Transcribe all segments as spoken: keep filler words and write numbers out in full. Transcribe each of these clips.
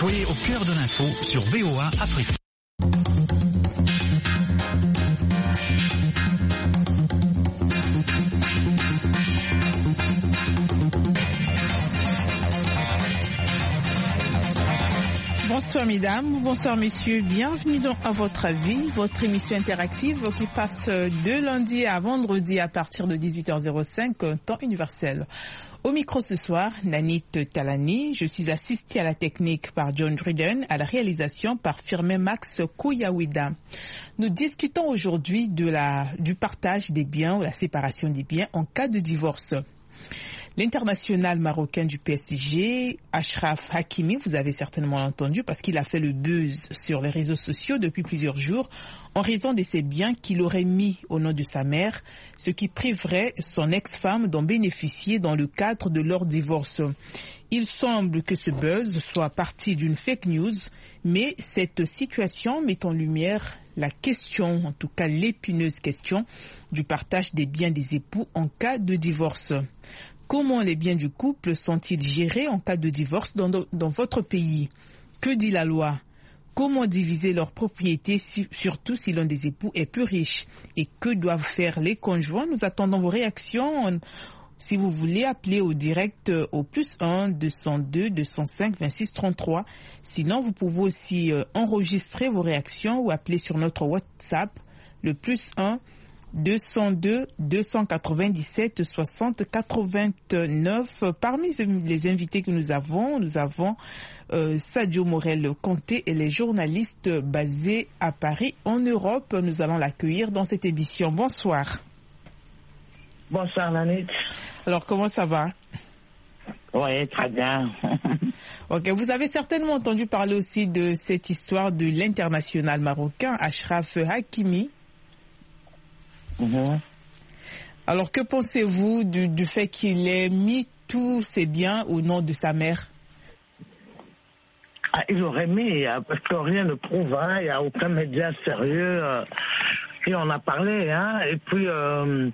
Soyez au cœur de l'info sur V O A Afrique. Bonsoir mesdames, bonsoir messieurs, bienvenue dans À votre avis, votre émission interactive qui passe de lundi à vendredi à partir de dix-huit heures cinq, temps universel. Au micro ce soir, Nanit Talani, je suis assistée à la technique par John Driden, à la réalisation par Firmin Max Kouyawida. Nous discutons aujourd'hui de la, du partage des biens ou la séparation des biens en cas de divorce. L'international marocain du P S G, Achraf Hakimi, vous avez certainement entendu parce qu'il a fait le buzz sur les réseaux sociaux depuis plusieurs jours en raison de ses biens qu'il aurait mis au nom de sa mère, ce qui priverait son ex-femme d'en bénéficier dans le cadre de leur divorce. Il semble que ce buzz soit parti d'une fake news, mais cette situation met en lumière la question, en tout cas l'épineuse question, du partage des biens des époux en cas de divorce. Comment les biens du couple sont-ils gérés en cas de divorce dans, dans votre pays? Que dit la loi? Comment diviser leurs propriétés, si, surtout si l'un des époux est plus riche? Et que doivent faire les conjoints? Nous attendons vos réactions. Si vous voulez appeler au direct au plus un deux cent deux deux cent cinq vingt-six trente-trois. Sinon, vous pouvez aussi euh, enregistrer vos réactions ou appeler sur notre WhatsApp, le plus un deux cent deux deux cent quatre-vingt-dix-sept soixante quatre-vingt-neuf. Parmi les invités que nous avons, nous avons euh, Sadio Morel-Conté et les journalistes basés à Paris en Europe. Nous allons l'accueillir dans cette émission. Bonsoir. Bonsoir Nanit. Alors comment ça va? Oui, très bien. Ok, vous avez certainement entendu parler aussi de cette histoire de l'international marocain Achraf Hakimi. Mm-hmm. Alors, que pensez-vous du, du fait qu'il ait mis tous ses biens au nom de sa mère? Ah, il aurait mis, parce que rien ne prouve, hein, il n'y a aucun média sérieux euh, qui en a parlé. Hein, et puis, euh,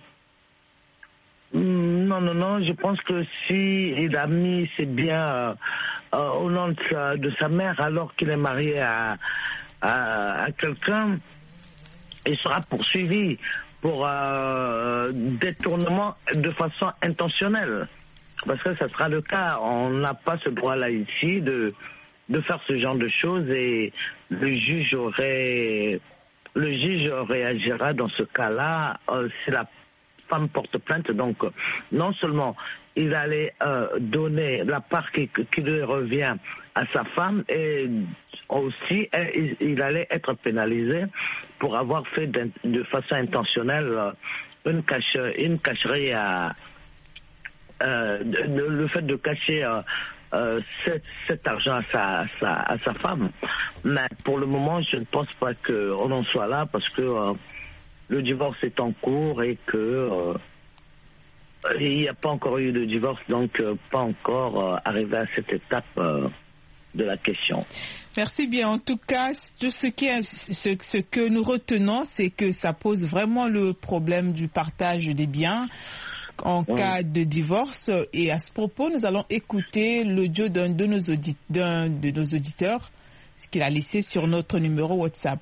non, non, non, je pense que si il a mis ses biens euh, euh, au nom de sa, de sa mère alors qu'il est marié à, à, à quelqu'un, il sera poursuivi pour euh, détournement de façon intentionnelle. Parce que ça sera le cas. On n'a pas ce droit-là ici de, de faire ce genre de choses et le juge aurait, le juge réagira dans ce cas-là euh, si la femme porte plainte. Donc, non seulement il allait euh, donner la part qui, qui lui revient à sa femme et aussi il, il allait être pénalisé pour avoir fait de, de façon intentionnelle une, cache, une cacherie à euh, de, de, le fait de cacher euh, euh, cet, cet argent à sa, à, sa, à sa femme. Mais pour le moment, je ne pense pas qu'on en soit là parce que euh, le divorce est en cours et que euh, il n'y a pas encore eu de divorce, donc euh, pas encore euh, arrivé à cette étape euh, de la question. Merci bien. En tout cas, tout ce, qui est, ce, ce que nous retenons, c'est que ça pose vraiment le problème du partage des biens en oui. cas de divorce. Et à ce propos, nous allons écouter l'audio d'un de nos, audit, d'un de nos auditeurs, ce qu'il a laissé sur notre numéro WhatsApp.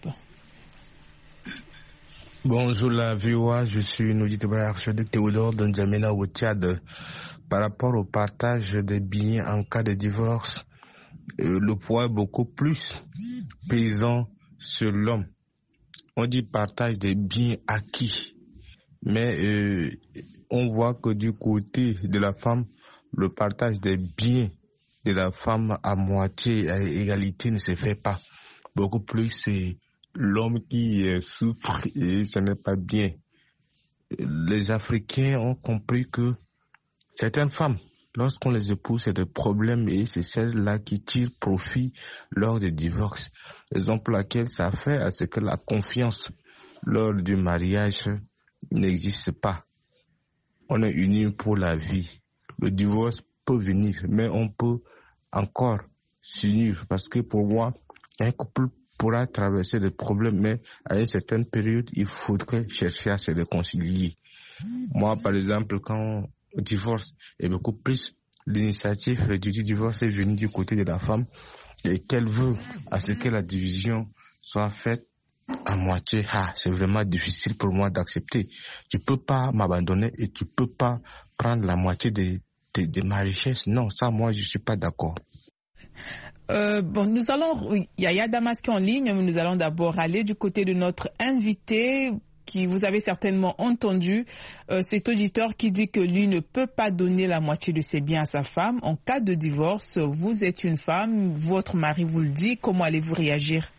Bonjour la V O A, je suis un auditeur archiduc Théodore de N'Djamena au Tchad. Par rapport au partage des biens en cas de divorce, euh, le poids est beaucoup plus pesant sur l'homme. On dit partage des biens acquis, mais euh, on voit que du côté de la femme, le partage des biens de la femme à moitié, à égalité ne se fait pas. Beaucoup plus c'est l'homme qui souffre et ce n'est pas bien. Les Africains ont compris que certaines femmes, lorsqu'on les épouse, c'est des problèmes et c'est celles-là qui tirent profit lors du divorce. Raison pour laquelle ça fait à ce que la confiance lors du mariage n'existe pas. On est unis pour la vie. Le divorce peut venir, mais on peut encore s'unir parce que pour moi, un couple pourra traverser des problèmes, mais à une certaine période, il faudrait chercher à se réconcilier. Moi, par exemple, quand on divorce, et beaucoup plus, l'initiative du divorce est venue du côté de la femme, et qu'elle veut à ce que la division soit faite à moitié, ah, c'est vraiment difficile pour moi d'accepter. Tu peux pas m'abandonner et tu peux pas prendre la moitié de, de, de ma richesse. Non, ça, moi, je suis pas d'accord. Euh, bon, nous allons, il y a Yad Damas qui est en ligne, mais nous allons d'abord aller du côté de notre invité, qui vous avez certainement entendu, euh, cet auditeur qui dit que lui ne peut pas donner la moitié de ses biens à sa femme. En cas de divorce, vous êtes une femme, votre mari vous le dit, comment allez-vous réagir?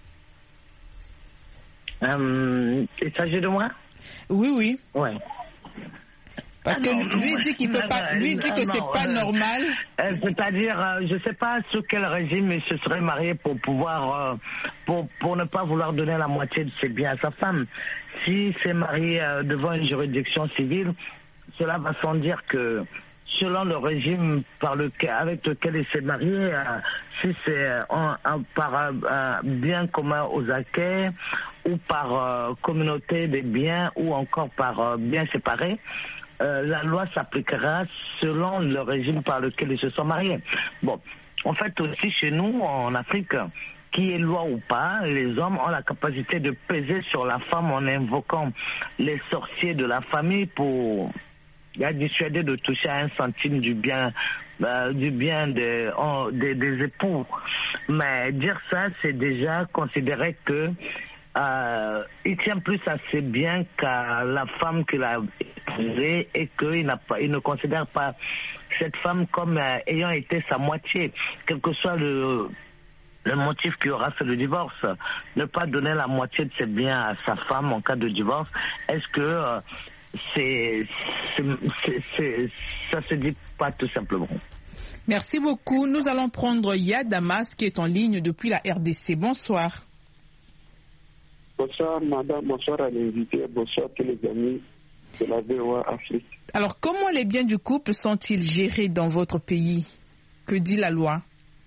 Euh, il s'agit de moi? Oui, oui. Ouais. Parce que lui dit qu'il peut pas, lui dit que c'est pas normal. C'est-à-dire, euh, je sais pas sous quel régime il se serait marié pour pouvoir, euh, pour pour ne pas vouloir donner la moitié de ses biens à sa femme. Si c'est marié euh, devant une juridiction civile, cela va sans dire que selon le régime par lequel, avec lequel il s'est marié, euh, si c'est un, un, par un bien commun aux acquets ou par euh, communauté des biens ou encore par euh, biens séparés, euh, la loi s'appliquera selon le régime par lequel ils se sont mariés. Bon, en fait aussi chez nous en Afrique, qu'il y ait loi ou pas, les hommes ont la capacité de peser sur la femme en invoquant les sorciers de la famille pour la dissuader de toucher à un centime du bien, euh, du bien des, oh, des, des époux. Mais dire ça, c'est déjà considérer que euh, il tient plus à ses biens qu'à la femme qu'il a épousée et qu'il n'a pas, il ne considère pas cette femme comme euh, ayant été sa moitié, quel que soit le le motif qui aura fait le divorce. Ne pas donner la moitié de ses biens à sa femme en cas de divorce, est-ce que euh, c'est, c'est, c'est, c'est, ça se dit pas tout simplement? Merci beaucoup. Nous allons prendre Yad Damas qui est en ligne depuis la R D C. Bonsoir. Bonsoir madame, bonsoir à l'invité, bonsoir à tous les amis de la V O A Afrique. Alors comment les biens du couple sont-ils gérés dans votre pays? Que dit la loi?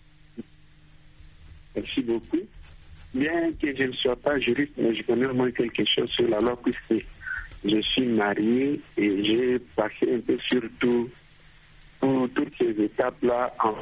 Merci beaucoup. Bien que je ne sois pas juriste, mais je connais au moins quelque chose sur la loi puisque je suis marié et j'ai passé un peu sur tout, tout, toutes ces étapes-là en,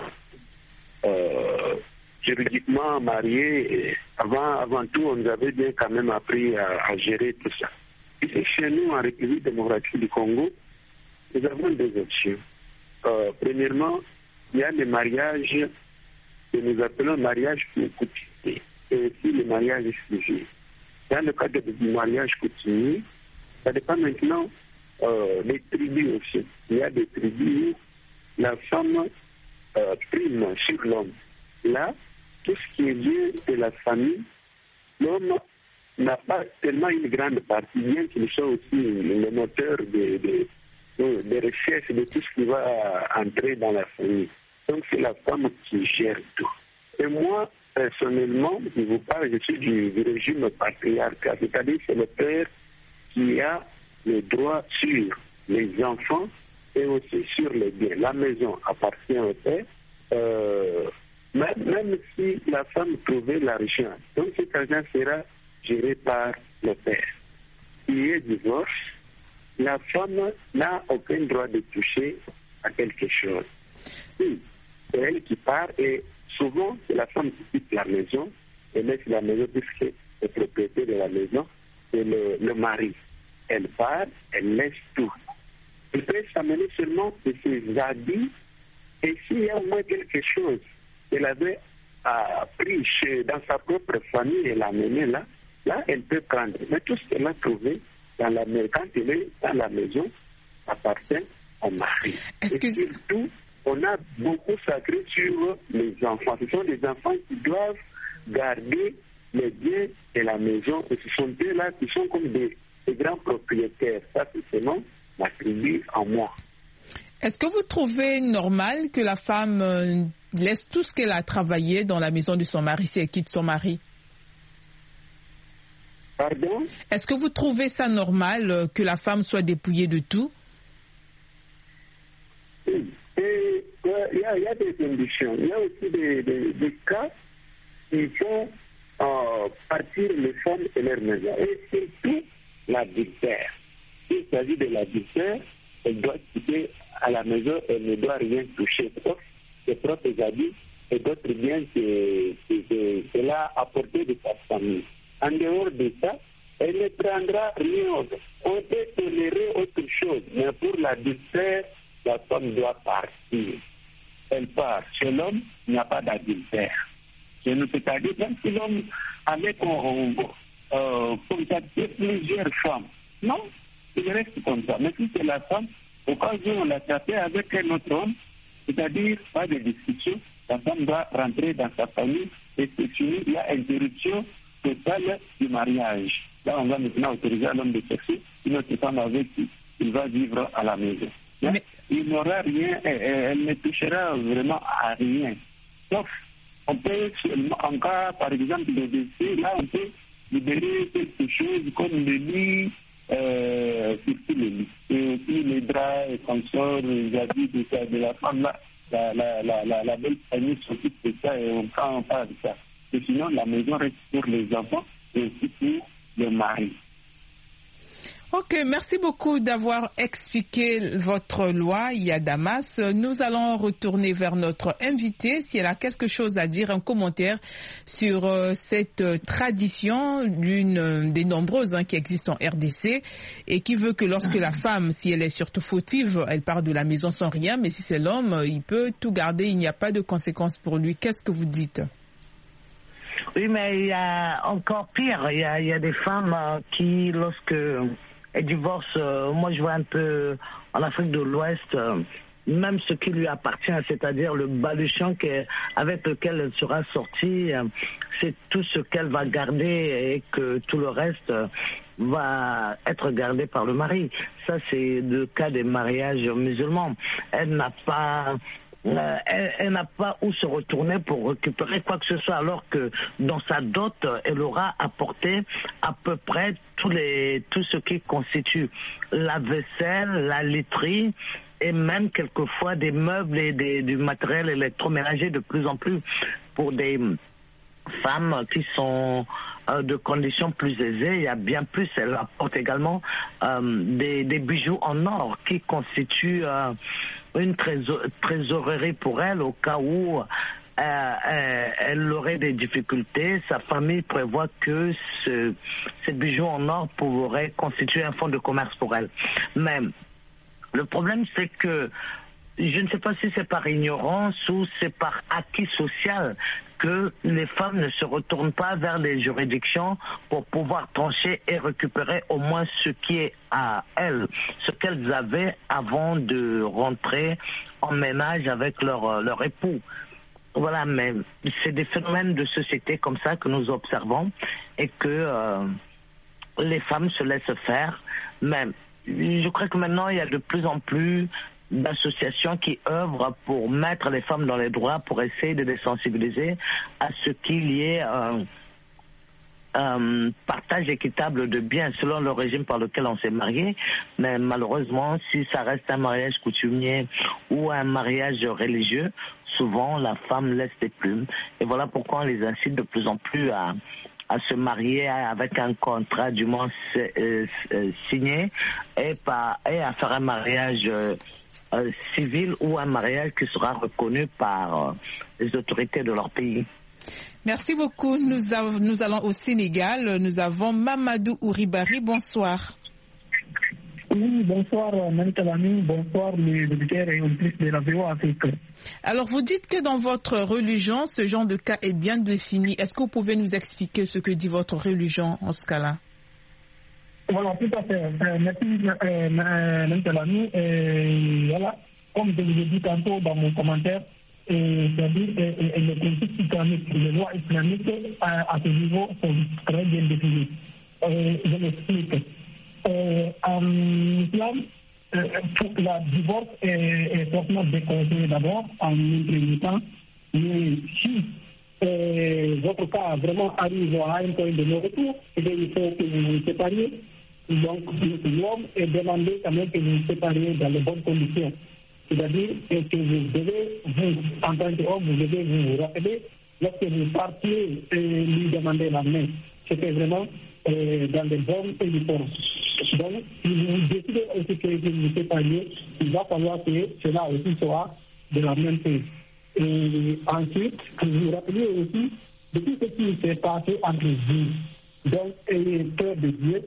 euh, juridiquement marié. Et avant, avant tout, on nous avait bien quand même appris à, à gérer tout ça. Et chez nous, en République démocratique du Congo, nous avons deux options. Euh, premièrement, il y a le mariage que nous appelons mariage coutumier et aussi le mariage exclusif. Dans le cadre du mariage coutumier, ça dépend maintenant euh, des tribus aussi. Il y a des tribus où la femme euh, prime sur l'homme. Là, tout ce qui est lié de la famille, l'homme n'a pas tellement une grande partie, bien qu'il soit aussi le moteur des de, de, de recherche de tout ce qui va entrer dans la famille. Donc c'est la femme qui gère tout. Et moi, personnellement, je vous parle, je suis du, du régime patriarcal, c'est-à-dire c'est le père qui a le droit sur les enfants et aussi sur les biens. La maison appartient au père, euh, même, même si la femme trouvait l'argent. Donc cet argent sera géré par le père. Il y a divorce, la femme n'a aucun droit de toucher à quelque chose. Oui, c'est elle qui part et souvent c'est la femme qui quitte la maison et laisse la maison puisque le propriétaire de la maison c'est le, le mari. Elle part, elle laisse tout. Elle peut s'amener seulement de ses habits et s'il y a au moins quelque chose qu'elle avait appris chez, dans sa propre famille et l'a mené là, là elle peut prendre. Mais tout ce qu'elle a trouvé dans la maison, quand elle est dans la maison, appartient au mari. Est-ce et que surtout, on a beaucoup sacré sur les enfants. Ce sont les enfants qui doivent garder les biens de la maison. Et ce sont eux-là qui sont comme des, des grands propriétaires. Ça, c'est seulement la tribu en moi. Est-ce que vous trouvez normal que la femme euh, laisse tout ce qu'elle a travaillé dans la maison de son mari si elle quitte son mari? Pardon? Est-ce que vous trouvez ça normal euh, que la femme soit dépouillée de tout? Oui. Et il y, y a des conditions. Il y a aussi des, des, des cas qui font euh, partir les femmes de leur maison. Et surtout l'adultère. S'il s'agit de l'adultère, elle doit quitter à la maison, elle ne doit rien toucher, sauf ses propres habits et d'autres biens que, que, que cela a apporté de sa famille. En dehors de ça, elle ne prendra rien autre. On peut tolérer autre chose, mais pour l'adultère, la femme doit partir. Elle part. Chez l'homme, il n'y a pas d'adultère. Chez nous, c'est-à-dire, même si l'homme avait euh, contacté plusieurs femmes, non, il reste comme ça. Mais si c'est la femme, au cas où on l'a tapé avec un autre homme, c'est-à-dire pas de discussion, la femme doit rentrer dans sa famille et c'est fini, il y a interruption totale du mariage. Là, on va maintenant autoriser l'homme de chercher une autre femme avec qui il va vivre à la maison. Là, mais... il n'aura rien, elle ne touchera vraiment à rien. Sauf, on peut, en cas, par exemple, de décès, là, on peut libérer quelque chose comme le lit, euh, surtout le lit. Et aussi les draps, les consorts, les habits de, de la femme, là, la, la, la, la, la belle famille s'occupe de ça et on prend pas de ça. Et sinon, la maison reste pour les enfants et aussi pour le mari. Ok, merci beaucoup d'avoir expliqué votre loi, Yadamas. Nous allons retourner vers notre invitée si elle a quelque chose à dire, un commentaire sur euh, cette euh, tradition, l'une euh, des nombreuses hein, qui existent en R D C et qui veut que lorsque la femme, si elle est surtout fautive, elle part de la maison sans rien, mais si c'est l'homme, il peut tout garder, il n'y a pas de conséquences pour lui. Qu'est-ce que vous dites ? Oui, mais il y a encore pire. Il y a, il y a des femmes euh, qui, lorsque elles divorcent, euh, moi je vois un peu en Afrique de l'Ouest, euh, même ce qui lui appartient, c'est-à-dire le baluchon avec lequel elle sera sortie, euh, c'est tout ce qu'elle va garder et que tout le reste euh, va être gardé par le mari. Ça, c'est le cas des mariages musulmans. Elle n'a pas... Euh, elle, elle n'a pas où se retourner pour récupérer quoi que ce soit, alors que dans sa dot, elle aura apporté à peu près tous les, tout ce qui constitue la vaisselle, la literie et même quelquefois des meubles et des, du matériel électroménager de plus en plus pour des femmes qui sont euh, de conditions plus aisées. Il y a bien plus, elle apporte également euh, des, des bijoux en or qui constituent euh, une trésor- trésorerie pour elle au cas où euh, euh, elle aurait des difficultés. Sa famille prévoit que ce, ces bijoux en or pourraient constituer un fonds de commerce pour elle. Mais le problème, c'est que je ne sais pas si c'est par ignorance ou c'est par acquis social que les femmes ne se retournent pas vers les juridictions pour pouvoir trancher et récupérer au moins ce qui est à elles, ce qu'elles avaient avant de rentrer en ménage avec leur, leur époux. Voilà, mais c'est des phénomènes de société comme ça que nous observons et que euh, les femmes se laissent faire. Mais je crois que maintenant, il y a de plus en plus d'associations qui œuvrent pour mettre les femmes dans les droits, pour essayer de les sensibiliser à ce qu'il y ait un, un partage équitable de biens selon le régime par lequel on s'est marié. Mais malheureusement, si ça reste un mariage coutumier ou un mariage religieux, souvent la femme laisse des plumes. Et voilà pourquoi on les incite de plus en plus à à se marier avec un contrat du moins euh, euh, signé et, pas, et à faire un mariage euh, euh, civil ou un mariage qui sera reconnu par euh, les autorités de leur pays. Merci beaucoup. Nous, a, nous allons au Sénégal. Nous avons Mamadou Ouribari. Bonsoir. Oui, bonsoir, Mme Talami. Bonsoir, les auditeurs et auditrices de la V O A Afrique. Alors, vous dites que dans votre religion, ce genre de cas est bien défini. Est-ce que vous pouvez nous expliquer ce que dit votre religion en ce cas-là? Voilà, tout à fait. Euh, merci, euh, Mme Talami. Euh, voilà, comme je vous ai dit tantôt dans mon commentaire, c'est-à-dire que les principes islamiques, les lois islamiques à, à ce niveau sont très bien définies. Euh, je m'explique. Euh, en islam, euh, pour que la divorce est, est forcément déconseillé d'abord en un premier temps. Mais si euh, votre cas vraiment arrive à un point de non-retour, il faut que vous vous sépariez. Donc, l'homme est demandé quand même que vous vous sépariez dans les bonnes conditions. C'est-à-dire que vous devez, vous, en tant qu'homme, vous devez vous rappeler, lorsque vous partiez et lui demander la main, c'était vraiment euh, dans les bonnes conditions. Donc, si vous décidez aussi que vous vous sépariez, il va falloir que cela aussi soit de la même chose. Et ensuite, vous vous rappelez aussi de tout ce qui s'est passé entre vous. Donc, ayez peur de Dieu.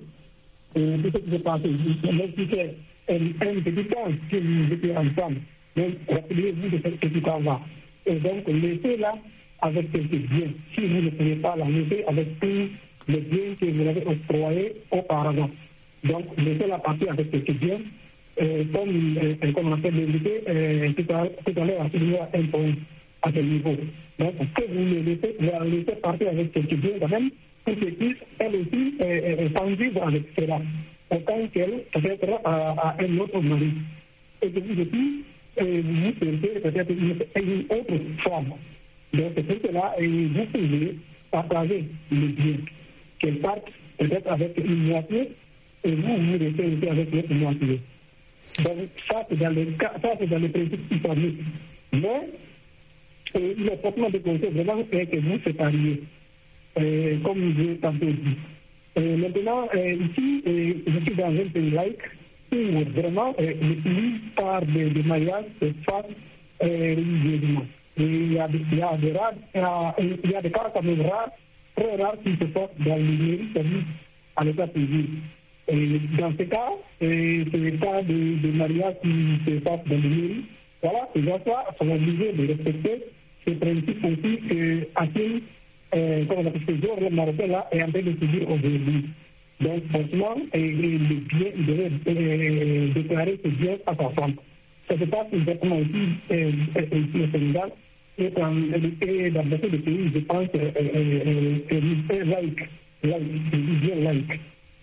Et tout ce qui s'est passé, même si c'est un, un petit temps que vous étiez ensemble, donc rappelez-vous de ce petit temps-là. Et donc, laissez-la avec ce bien. Si vous ne pouvez pas la laisser avec tous les biens que vous avez octroyés auparavant. Donc, laissez-la partir avec ce bien. Euh, comme, euh, comme on a fait l'invité, euh, tout à, tout à l'heure, il y a un point à ce niveau. Donc, que vous le laissez, la laissez partir avec ce bien quand même, pour qu'elle puisse, elle aussi, euh, euh, vivre avec cela. Autant qu'elle, peut-être, à, à un autre mari. Et que vous aussi, euh, vous servez peut-être une, une autre femme. Donc, c'est pour cela, et vous pouvez partager le bien. Qu'elle parte peut-être avec une moitié, et vous, vous laissez aussi avec l'autre moitié. Donc, ça, c'est dans les cas, ça, c'est dans les principes islamiques. Mais, euh, le portement de conseil, vraiment, est que vous sépariez, euh, comme j'ai tantôt dit. Et maintenant, euh, ici, euh, je suis dans un pays laïque où vraiment, euh, le pays par de, de mariage se fasse euh, religieusement. Et il y a des, il y a des rares, il y a des cas quand même rares, très rares qui se passent dans les mairies, c'est-à-dire à l'état civil. Et dans ce cas, c'est le cas de, de mariage qui se passe dans les mairies. Voilà, ces gens-là sont obligés de respecter ces principes aussi que Hakim, euh, comme on appelle ce jour, le Marocain là, est en train de se dire aujourd'hui. Donc, franchement, le bien, il devait euh, déclarer ce bien à sa femme. Ça se passe exactement ici, euh, ici au Sénégal, et dans, et dans beaucoup de pays, je pense, euh, euh, euh, laïque, laïque, bien laïque.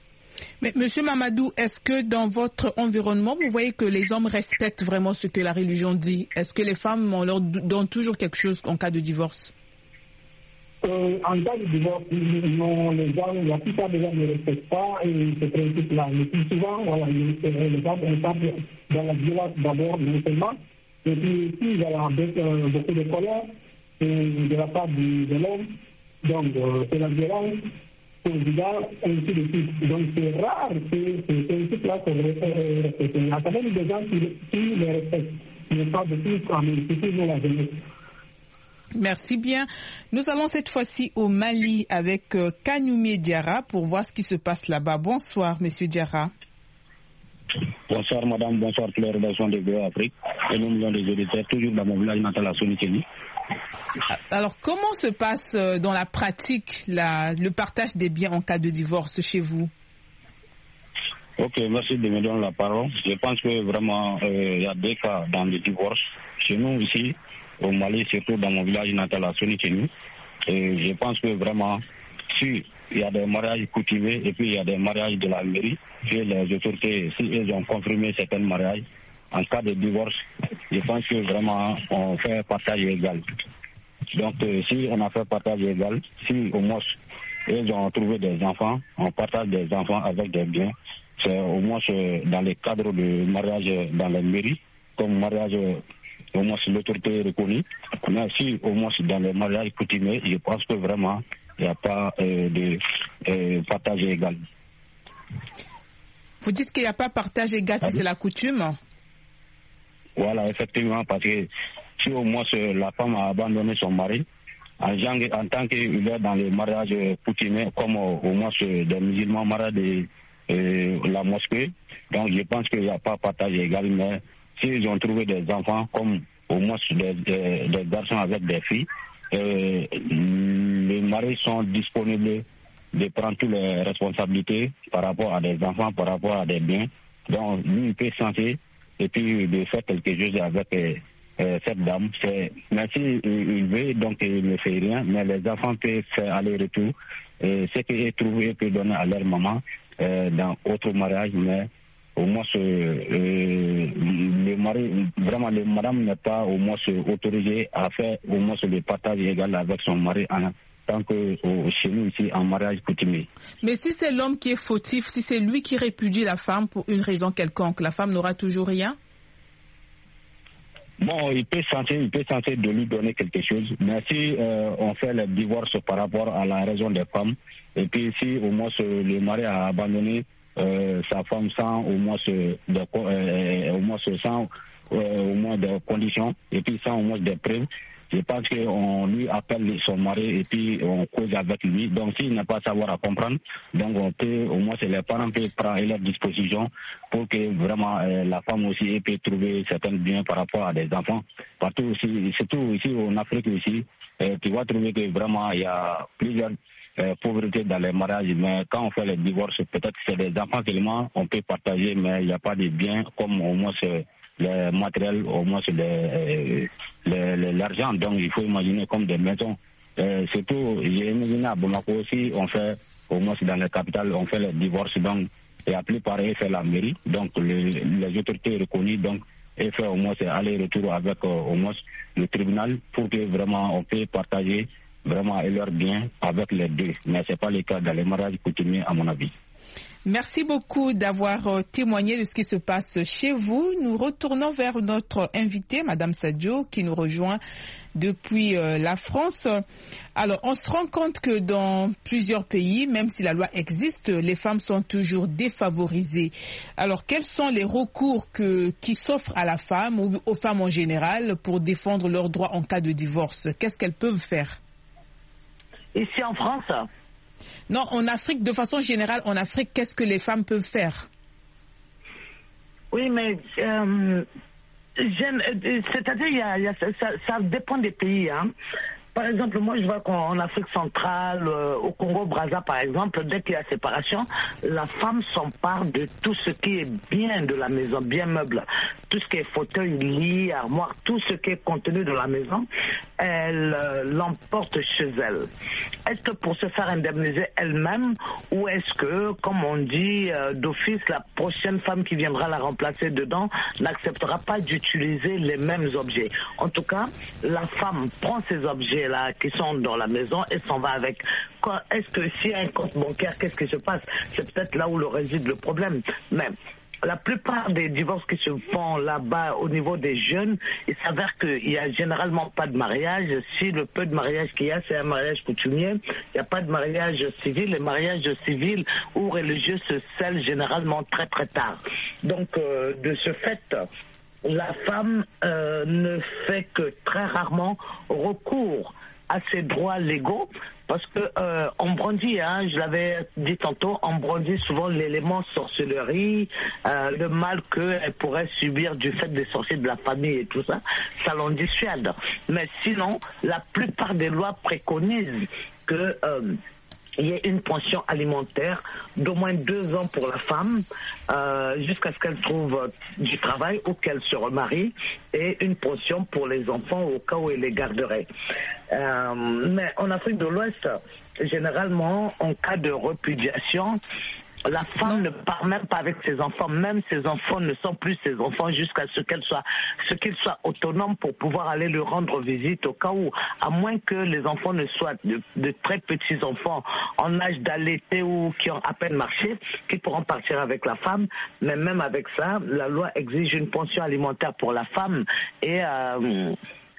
Mais Monsieur Mamadou, est-ce que dans votre environnement, vous voyez que les hommes respectent vraiment ce que la religion dit? Est-ce que les femmes, on leur donne toujours quelque chose en cas de divorce? Euh, en cas de divorce, non, les gens, la plupart des gens ne respectent pas et ce principe-là. Le plus souvent, voilà, les, les gens sont dans la violence d'abord, non seulement, et puis aussi, voilà, avec euh, beaucoup de colère de la part de, de l'homme. Donc, euh, c'est la violence conjugale, et ainsi de suite. Donc, c'est rare que ces principes-là soient respectés. Il y a quand même des gens qui, qui les respectent, mais pas de tous, mais c'est toujours la jeunesse. Merci bien. Nous allons cette fois-ci au Mali avec euh, Kanoumé Diarra pour voir ce qui se passe là-bas. Bonsoir, Monsieur Diarra. Bonsoir, madame. Bonsoir, tous les rédactions de B O A Afrique. Et nous, nous sommes des auditeurs, toujours dans mon village natal à Sonikeni. Alors, comment se passe euh, dans la pratique la, le partage des biens en cas de divorce chez vous? Ok, merci de me donner la parole. Je pense que vraiment, il euh, y a deux cas dans le divorce. Chez nous, ici, au Mali, surtout dans mon village natal à Sonikeni. Et je pense que vraiment, si il y a des mariages coutumés et puis il y a des mariages de la mairie, puis les autorités, si elles ont confirmé certains mariages, en cas de divorce, je pense que vraiment on fait partage égal. Donc euh, si on a fait partage égal, si au moins ils ont trouvé des enfants, on partage des enfants avec des biens, c'est au moins euh, dans le cadre de mariage dans la mairie, comme mariage au moins l'autorité est reconnue. Mais si au moins dans les mariages coutumés, je pense que vraiment il n'y a pas euh, de euh, partage égal. Vous dites qu'il n'y a pas partage égal si c'est la coutume? Voilà, effectivement, parce que si au moins la femme a abandonné son mari, en, en tant qu'il est dans les mariages coutumés, comme au, au moins des musulmans mariés de euh, la mosquée, donc je pense qu'il n'y a pas partage égal, mais s'ils ont trouvé des enfants, comme au moins des, des, des garçons avec des filles, euh, les maris sont disponibles de prendre toutes les responsabilités par rapport à des enfants, par rapport à des biens. Donc, lui, il peut sentir et puis de faire quelque chose avec euh, euh, cette dame. C'est, mais s'il il veut, donc il ne fait rien, mais les enfants peuvent faire aller-retour. Et ce qu'ils ont trouvé, ils peuvent donner à leur maman euh, dans autre mariage, mais au moins euh, le mari, vraiment le madame n'est pas au moins autorisée à faire au moins le partage égal avec son mari en tant que au, chez nous ici en mariage coutumier. Mais si c'est l'homme qui est fautif, si c'est lui qui répudie la femme pour une raison quelconque, la femme n'aura toujours rien? Bon, il peut sentir, il peut sentir de lui donner quelque chose, mais si euh, on fait le divorce par rapport à la raison des femmes, et puis si au moins le mari a abandonné Euh, sa femme sans au moins de, euh, au moins sans euh, au moins des conditions et puis sans au moins des preuves, je pense qu'on lui appelle son mari et puis on cause avec lui. Donc s'il n'a pas savoir à comprendre, donc on peut, au moins les parents peuvent prendre leur disposition pour que vraiment euh, la femme aussi peut trouver certains biens par rapport à des enfants. Partout aussi, surtout ici en Afrique aussi, euh, tu vas trouver que vraiment il y a plusieurs euh, pauvretés dans les mariages, mais quand on fait les divorces, peut-être que c'est des enfants seulement, on peut partager, mais il n'y a pas de biens comme au moins c'est le matériel, au moins c'est l'argent. Donc il faut imaginer comme des maisons. Euh, surtout, j'ai imaginé à Bamako aussi, on fait, au moins dans la capitale, on fait le divorce, donc, et la plupart, ils fait la mairie, donc les, les autorités reconnues, donc, et fait au moins aller-retour avec euh, au moins le tribunal pour que vraiment on peut partager vraiment leurs biens avec les deux. Mais ce n'est pas le cas dans les mariages coutumiers, à mon avis. Merci beaucoup d'avoir témoigné de ce qui se passe chez vous. Nous retournons vers notre invitée, Madame Sadio, qui nous rejoint depuis euh, la France. Alors, on se rend compte que dans plusieurs pays, même si la loi existe, les femmes sont toujours défavorisées. Alors, quels sont les recours que, qui s'offrent à la femme ou aux femmes en général pour défendre leurs droits en cas de divorce? Qu'est-ce qu'elles peuvent faire? Ici en France? Non, en Afrique, de façon générale, en Afrique, qu'est-ce que les femmes peuvent faire? Oui, mais euh, c'est-à-dire, il y a, il y a, ça, ça dépend des pays. Hein. Par exemple, moi, je vois qu'en Afrique centrale, euh, au Congo-Brazza, par exemple, dès qu'il y a séparation, la femme s'empare de tout ce qui est bien de la maison, bien meuble, tout ce qui est fauteuil, lit, armoire, tout ce qui est contenu de la maison, elle euh, l'emporte chez elle. Est-ce que pour se faire indemniser elle-même, ou est-ce que, comme on dit euh, d'office, la prochaine femme qui viendra la remplacer dedans n'acceptera pas d'utiliser les mêmes objets? En tout cas, la femme prend ces objets là qui sont dans la maison et s'en va avec. Est-ce que s'il y a un compte bancaire, qu'est-ce qui se passe? C'est peut-être là où le réside le problème. Mais la plupart des divorces qui se font là-bas au niveau des jeunes, il s'avère qu'il n'y a généralement pas de mariage. Si le peu de mariage qu'il y a, c'est un mariage coutumier, il n'y a pas de mariage civil. Les mariages civils ou religieux se scellent généralement très très tard. Donc euh, de ce fait, la femme euh, ne fait que très rarement recours à ses droits légaux, parce que euh, on brandit, hein, je l'avais dit tantôt, on brandit souvent l'élément sorcellerie, euh, le mal qu'elle pourrait subir du fait des sorciers de la famille et tout ça, ça l'en dissuade. Mais sinon, la plupart des lois préconisent que euh, il y a une pension alimentaire d'au moins deux ans pour la femme euh, jusqu'à ce qu'elle trouve du travail ou qu'elle se remarie, et une pension pour les enfants au cas où elle les garderait. Euh, mais en Afrique de l'Ouest, généralement, en cas de repudiation, la femme ne part même pas avec ses enfants. Même ses enfants ne sont plus ses enfants jusqu'à ce qu'elle soit, ce qu'ils soient autonomes pour pouvoir aller lui rendre visite au cas où, à moins que les enfants ne soient de, de très petits enfants en âge d'allaiter ou qui ont à peine marché, qui pourront partir avec la femme. Mais même avec ça, la loi exige une pension alimentaire pour la femme et euh,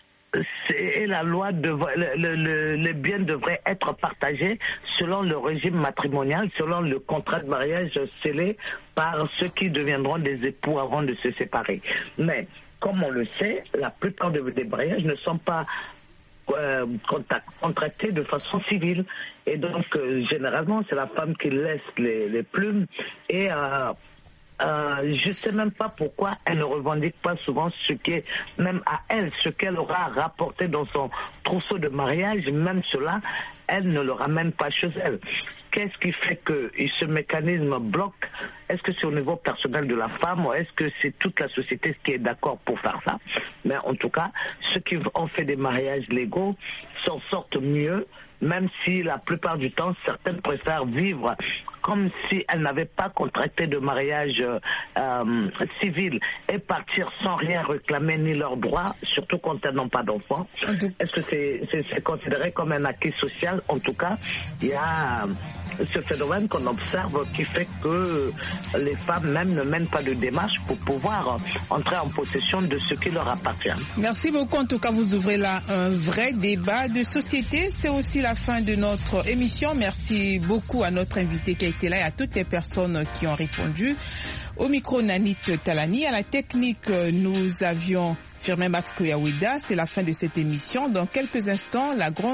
et la loi devrait, le, le, les biens devraient être partagés selon le régime matrimonial, selon le contrat de mariage scellé par ceux qui deviendront des époux avant de se séparer. Mais comme on le sait, la plupart des mariages ne sont pas euh, contractés de façon civile, et donc euh, généralement c'est la femme qui laisse les, les plumes et euh, Euh, je ne sais même pas pourquoi elle ne revendique pas souvent ce qui est, même à elle, ce qu'elle aura rapporté dans son trousseau de mariage, même cela, elle ne le ramène pas chez elle. Qu'est-ce qui fait que ce mécanisme bloque? Est-ce que c'est au niveau personnel de la femme ou est-ce que c'est toute la société qui est d'accord pour faire ça? Mais en tout cas, ceux qui ont fait des mariages légaux s'en sortent mieux, même si la plupart du temps, certaines préfèrent vivre comme si elles n'avaient pas contracté de mariage euh, civil et partir sans rien réclamer ni leurs droits, surtout quand elles n'ont pas d'enfants. Est-ce que c'est, c'est, c'est considéré comme un acquis social? En tout cas, il y a ce phénomène qu'on observe qui fait que que les femmes même ne mènent pas de démarche pour pouvoir entrer en possession de ce qui leur appartient. Merci beaucoup. En tout cas, vous ouvrez là un vrai débat de société. C'est aussi la fin de notre émission. Merci beaucoup à notre invité qui a été là et à toutes les personnes qui ont répondu. Au micro, Nanit Talani. À la technique, nous avions Firmin Matskouyawida. C'est la fin de cette émission. Dans quelques instants, la grande